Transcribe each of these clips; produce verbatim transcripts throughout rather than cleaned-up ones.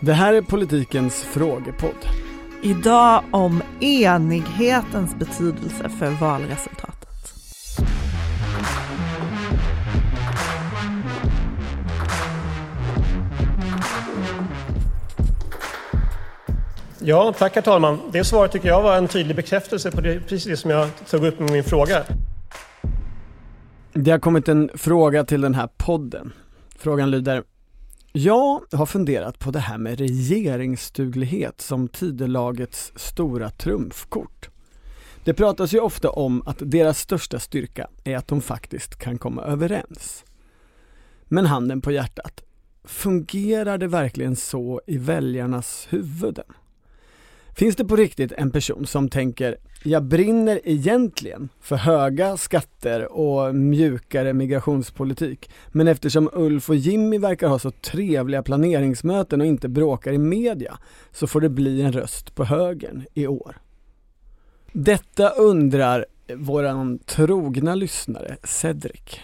Det här är Politikens frågepodd. Idag om enighetens betydelse för valresultatet. Ja, tack herr talman. Det svaret tycker jag var en tydlig bekräftelse på det, precis det som jag tog upp med min fråga. Det har kommit en fråga till den här podden. Frågan lyder: jag har funderat på det här med regeringsduglighet som Tidölagets stora trumfkort. Det pratas ju ofta om att deras största styrka är att de faktiskt kan komma överens. Men handen på hjärtat, fungerar det verkligen så i väljarnas huvuden? Finns det på riktigt en person som tänker: jag brinner egentligen för höga skatter och mjukare migrationspolitik, men eftersom Ulf och Jimmy verkar ha så trevliga planeringsmöten och inte bråkar i media, så får det bli en röst på högern i år. Detta undrar våran trogna lyssnare Cedric.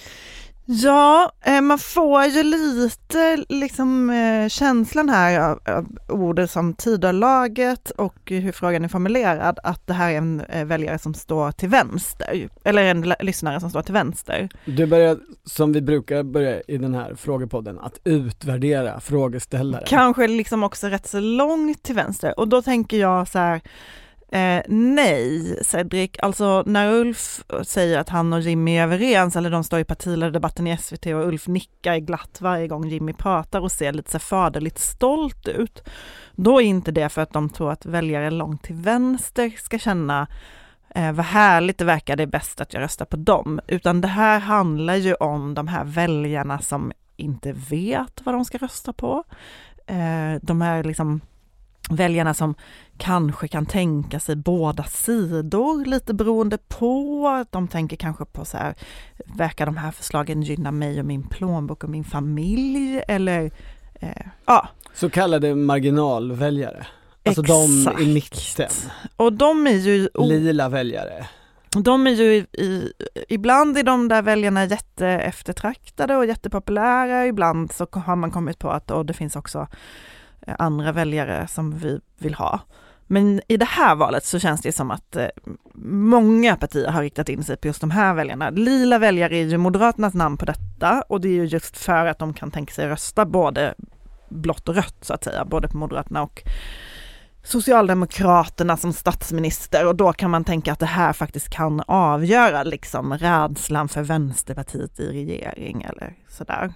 Ja, man får ju lite liksom känslan här av, av ordet som Tidölaget och hur frågan är formulerad, att det här är en väljare som står till vänster, eller en lyssnare som står till vänster. Du börjar, som vi brukar börja i den här frågepodden, att utvärdera frågeställare. Kanske liksom också rätt så långt till vänster, och då tänker jag så här: Eh, nej, Cedric. Alltså när Ulf säger att han och Jimmy är överens, eller de står i partiledardebatten i S V T och Ulf nickar glatt varje gång Jimmy pratar och ser lite så faderligt stolt ut, då är inte det för att de tror att väljare långt till vänster ska känna eh, vad härligt det verkar, det är bäst att jag röstar på dem, utan det här handlar ju om de här väljarna som inte vet vad de ska rösta på. Eh, de här liksom väljarna som kanske kan tänka sig båda sidor, lite beroende på. De tänker kanske på så här: verkar de här förslagen gynna mig och min plånbok och min familj? Eller eh, ja. Så kallade marginalväljare. Alltså exakt. De i mitten. Och de är ju lila väljare. De är ju i, i, ibland är de där väljarna jätteeftertraktade och jättepopulära. Ibland så har man kommit på att och det finns också andra väljare som vi vill ha. Men i det här valet så känns det som att eh, många partier har riktat in sig på just de här väljarna. Lila väljare är ju Moderaternas namn på detta, och det är ju just för att de kan tänka sig rösta både blått och rött så att säga, både på Moderaterna och Socialdemokraterna som statsminister, och då kan man tänka att det här faktiskt kan avgöra liksom rädslan för Vänsterpartiet i regering eller sådär.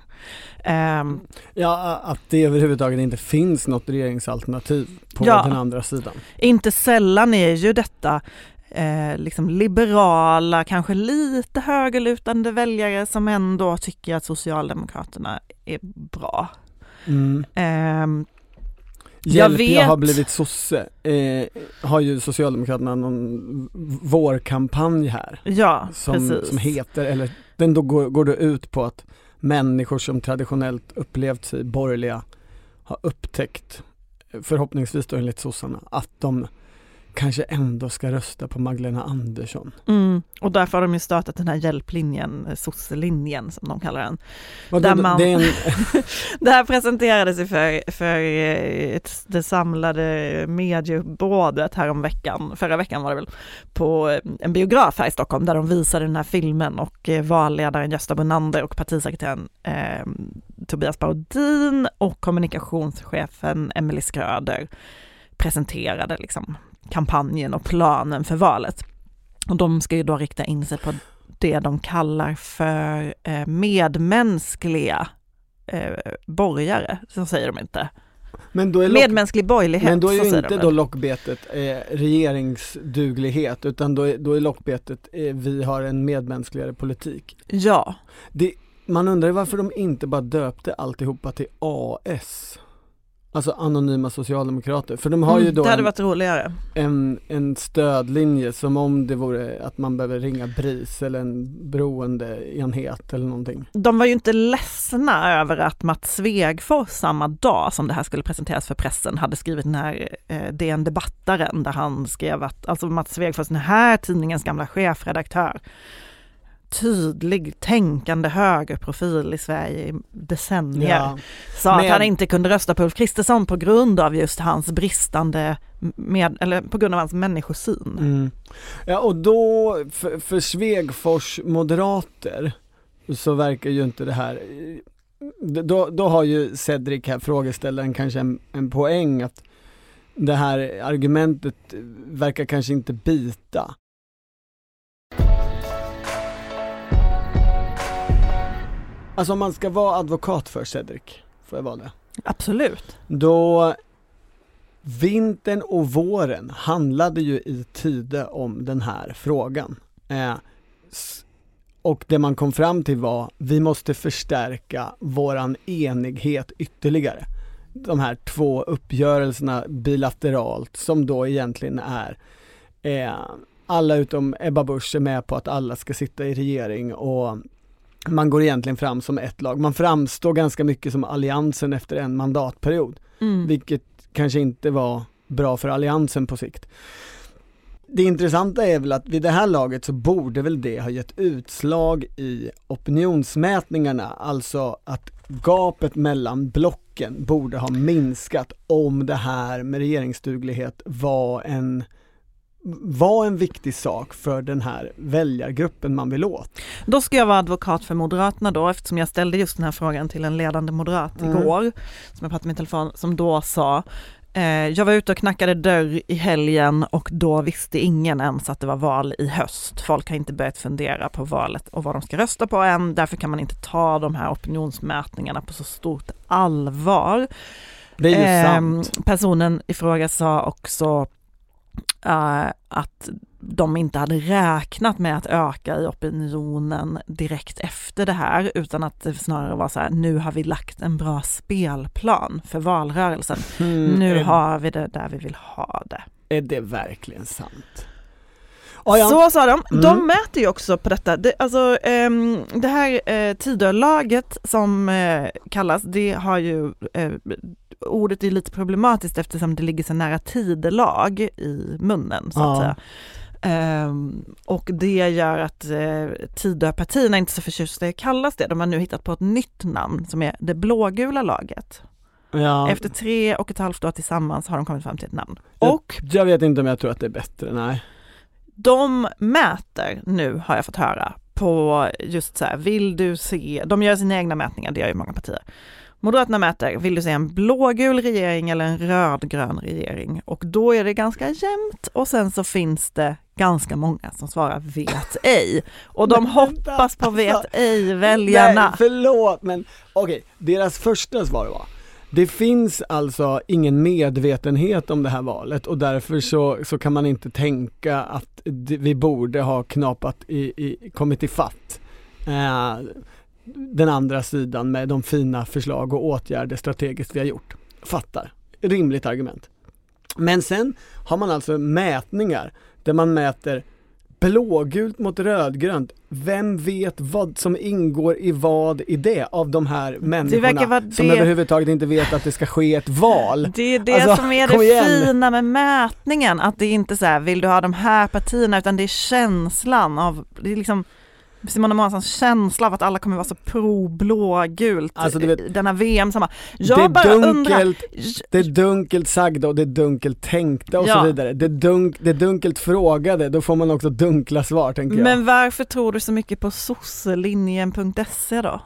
Um, ja, att det överhuvudtaget inte finns något regeringsalternativ på ja, den andra sidan. Inte sällan är ju detta eh, liksom liberala, kanske lite högerlutande väljare som ändå tycker att Socialdemokraterna är bra. Mm. Um, Hjälp, jag, vet... jag har blivit sosse. Eh, har ju Socialdemokraterna någon vårkampanj här. Ja, som, precis. Som heter, eller den då går, går det ut på att människor som traditionellt upplevt sig borgerliga har upptäckt, förhoppningsvis då enligt sossarna, att de kanske ändå ska rösta på Magdalena Andersson. Mm. Och därför har de ju startat den här hjälplinjen, sosselinjen som de kallar den. Vad där då, man, det, är en... det här presenterades ju för, för ett, det samlade mediebådet här om veckan, förra veckan var det väl, på en biograf här i Stockholm där de visade den här filmen, och valledaren Gösta Bonander och partisekreteraren eh, Tobias Baudin och kommunikationschefen Emelie Skröder presenterade liksom kampanjen och planen för valet. Och de ska ju då rikta in sig på det de kallar för eh, medmänskliga eh, borgare, så säger de inte. Men då är medmänsklig borgerlighet. Men då är ju inte då lockbetet eh, regeringsduglighet, utan då är, då är lockbetet eh, vi har en medmänskligare politik. Ja. Det, man undrar varför de inte bara döpte alltihopa till A S. Alltså anonyma socialdemokrater. För de har mm, ju då det hade en, varit roligare. En, en stödlinje som om det vore att man behöver ringa BRIS eller en beroendeenhet eller någonting. De var ju inte ledsna över att Mats Svegfors samma dag som det här skulle presenteras för pressen hade skrivit den här eh, D N-debattaren där han skrev att alltså Mats Svegfors, den här tidningens gamla chefredaktör, tydlig tänkande högerprofil i Sverige i decennier, Ja. sa Men- att han inte kunde rösta på Ulf Kristersson på grund av just hans bristande med, eller på grund av hans människosyn. Mm. Ja, och då för, för Svegfors moderater så verkar ju inte det här, då, då har ju Cedric här, frågeställaren, kanske en, en poäng att det här argumentet verkar kanske inte bita. Alltså om man ska vara advokat för Cedric, får jag vara det? Absolut. Då vintern och våren handlade ju i Tidö om den här frågan. Eh, s- och det man kom fram till var, vi måste förstärka våran enighet ytterligare. De här två uppgörelserna bilateralt som då egentligen är eh, alla utom Ebba Busch är med på att alla ska sitta i regering, och man går egentligen fram som ett lag. Man framstår ganska mycket som alliansen efter en mandatperiod. Mm. Vilket kanske inte var bra för alliansen på sikt. Det intressanta är väl att vid det här laget så borde väl det ha gett utslag i opinionsmätningarna. Alltså att gapet mellan blocken borde ha minskat om det här med regeringsduglighet var en var en viktig sak för den här väljargruppen man vill åt. Då ska jag vara advokat för Moderaterna då, eftersom jag ställde just den här frågan till en ledande moderat Mm. igår, som jag pratade med i telefon, som då sa eh, jag var ute och knackade dörr i helgen och då visste ingen ens att det var val i höst. Folk har inte börjat fundera på valet och vad de ska rösta på än, därför kan man inte ta de här opinionsmätningarna på så stort allvar. Det är ju Eh, sant. Personen i fråga sa också Uh, att de inte hade räknat med att öka i opinionen direkt efter det här, utan att det snarare var så här, nu har vi lagt en bra spelplan för valrörelsen. Mm, Nu är, har vi det där vi vill ha det. är det verkligen sant? Oh, ja. Så sa de. De Mm. mäter ju också på detta. Det, alltså, um, det här uh, Tidölaget som uh, kallas, det har ju uh, ordet är lite problematiskt eftersom det ligger så nära tidelag i munnen, så att Ja. säga. Um, och det gör att uh, Tidöpartierna inte så förtjusta i att kallas det. De har nu hittat på ett nytt namn som är det blågula laget. Ja. Efter tre och ett halvt år tillsammans har de kommit fram till ett namn. Jag, Och jag vet inte om jag tror att det är bättre, nej. de mäter nu, har jag fått höra, på just så här, vill du se, de gör sina egna mätningar, det gör ju många partier. Moderaterna mäter, vill du se en blågul regering eller en rödgrön regering? Och då är det ganska jämnt, och sen så finns det ganska många som svarar vet ej. Och de Men hoppas på vet alltså, ej-väljarna. Nej, förlåt, men okej, okay, deras första svar var, det finns alltså ingen medvetenhet om det här valet, och därför så, så kan man inte tänka att det, vi borde ha knapat i, i, kommit i fatt eh, den andra sidan med de fina förslag och åtgärder strategiskt vi har gjort. Fattar. Rimligt argument. Men sen har man alltså mätningar där man mäter blågult mot rödgrönt. Vem vet vad som ingår i vad i det av de här människorna vara som det- överhuvudtaget inte vet att det ska ske ett val? Det är det Alltså, som är kom det igen. fina med mätningen, att det är inte så här, vill du ha de här partierna, utan det är känslan av, det är liksom Simona Månssons känsla av att alla kommer vara så pro-blå-gult Alltså, du vet, i denna V M samma. Det Jag är, bara undrar, dunkelt, det är dunkelt sagda och det är dunkelt tänkta och Ja. så vidare. Det är, dunk, det är dunkelt frågade, då får man också dunkla svar, tänker jag. men varför tror du så mycket på sosselinjen punkt se då?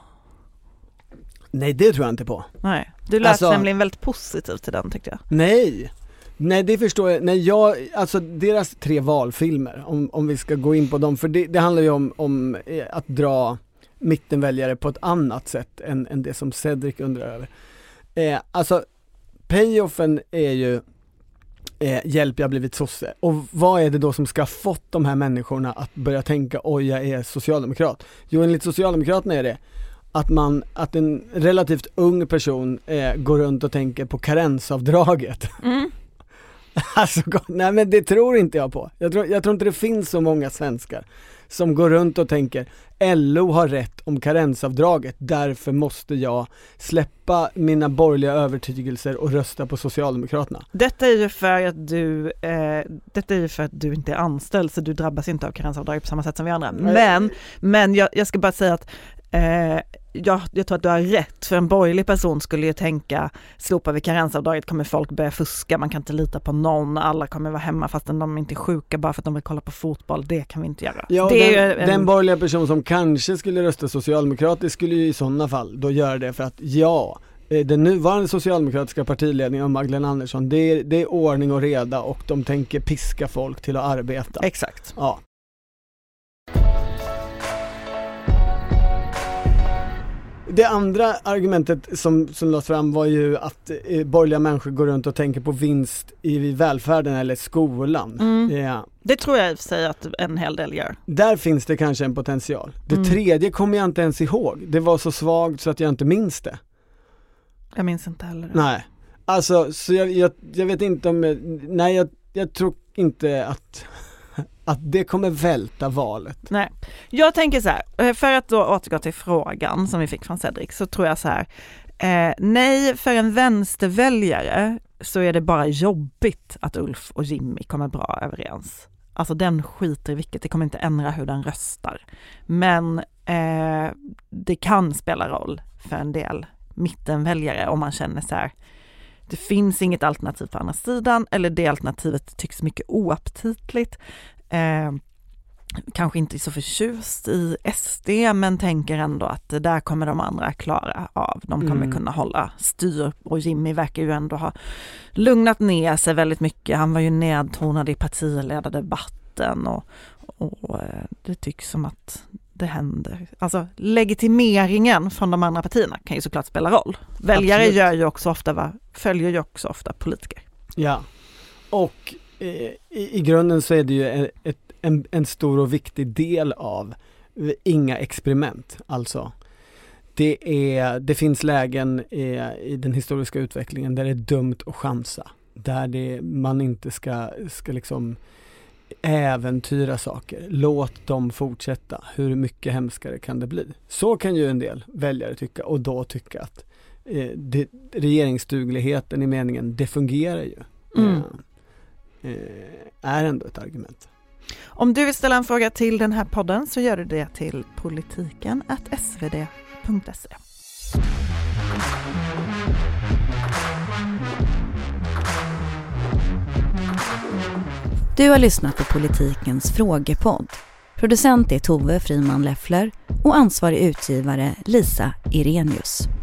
Nej, det tror jag inte på. Nej, du lät Alltså- nämligen väldigt positiv till den, tyckte jag. Nej, nej det förstår jag. Nej, jag, alltså deras tre valfilmer, om, om vi ska gå in på dem, för det, det handlar ju om, om eh, att dra mittenväljare på ett annat sätt än, än det som Cedric undrar över. Eh, alltså, payoffen är ju eh, hjälp, jag har blivit sosse. Och vad är det då som ska ha fått de här människorna att börja tänka, oj, jag är socialdemokrat? Jo, enligt Socialdemokraterna är det att man, att en relativt ung person eh, går runt och tänker på karensavdraget. Mm. Alltså, nej men det tror inte jag på. Jag tror, jag tror inte det finns så många svenskar som går runt och tänker L O har rätt om karensavdraget, därför måste jag släppa mina borgerliga övertygelser och rösta på Socialdemokraterna. Detta är ju för att du eh, detta är ju för att du inte är anställd, så du drabbas inte av karensavdraget på samma sätt som vi andra. Men, men jag, jag ska bara säga att eh, jag, jag tror att du har rätt, för en borgerlig person skulle ju tänka, slopar vi karensavdraget kommer folk börja fuska, man kan inte lita på någon, alla kommer vara hemma fastän de inte är sjuka bara för att de vill kolla på fotboll, det kan vi inte göra. Ja, det den, är en... den borgerliga person som kanske skulle rösta socialdemokratiskt skulle ju i sådana fall då göra det för att ja, den nuvarande socialdemokratiska partiledningen av Magdalena Andersson, det är, det är ordning och reda och de tänker piska folk till att arbeta. Exakt. Ja. Det andra argumentet som, som lades fram var ju att eh, borgerliga människor går runt och tänker på vinst i välfärden eller skolan. Mm. Ja. Det tror jag i och för sig att en hel del gör. Där finns det kanske en potential. Det Mm. tredje kommer jag inte ens ihåg. Det var så svagt så att jag inte minns det. Jag minns inte heller. Nej. Alltså, så jag, jag, jag vet inte om... Nej, jag, jag tror inte att... att det kommer välta valet. Nej, jag tänker så här, för att då återgå till frågan som vi fick från Cedric, så tror jag så här, eh, nej, för en vänsterväljare så är det bara jobbigt att Ulf och Jimmy kommer bra överens. Alltså den skiter i vilket, det kommer inte ändra hur den röstar. Men eh, det kan spela roll för en del mittenväljare om man känner så här, det finns inget alternativ på andra sidan, eller det alternativet tycks mycket oaptitligt. Eh, kanske inte så förtjust i S D, men tänker ändå att det där kommer de andra klara av. De kommer Mm. kunna hålla styr, och Jimmy verkar ju ändå ha lugnat ner sig väldigt mycket. Han var ju nedtonad i partiledardebatten och, och det tycks som att det händer. Alltså legitimeringen från de andra partierna kan ju såklart spela roll. Väljare Absolut. gör ju också ofta, va, följer ju också ofta politiker. Ja, och eh, i, i grunden så är det ju en, ett, en, en stor och viktig del av inga experiment. Alltså, det, är, det finns lägen eh, i den historiska utvecklingen där det är dumt att chansa. Där det, man inte ska, ska liksom äventyra saker. Låt dem fortsätta. Hur mycket hemskare kan det bli? Så kan ju en del väljare tycka, och då tycka att eh, det, regeringsdugligheten i meningen, det fungerar ju. Mm. Eh, är ändå ett argument. Om du vill ställa en fråga till den här podden så gör du det till politiken at s v d punkt s e. Du har lyssnat på Politikens frågepodd. Producent är Tove Friman Leffler och ansvarig utgivare Lisa Irenius.